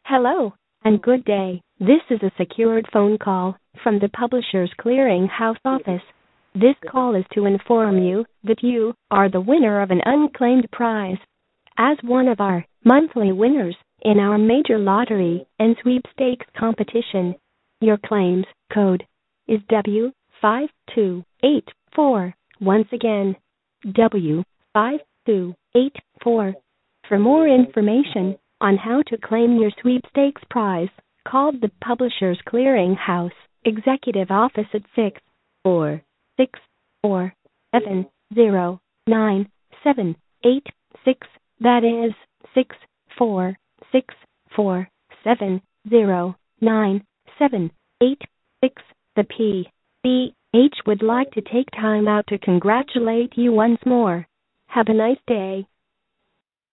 Hello, and good day. This is a secured phone call from the Publishers Clearing House office. This call is to inform you that you are the winner of an unclaimed prize. As one of our monthly winners in our major lottery and sweepstakes competition, your claims code is W5284. Once again, W5284. For more information on how to claim your sweepstakes prize, call the Publishers Clearing House Executive Office at 646470978. That is 646470978. The PBH would like to take time out to congratulate you once more. Have a nice day.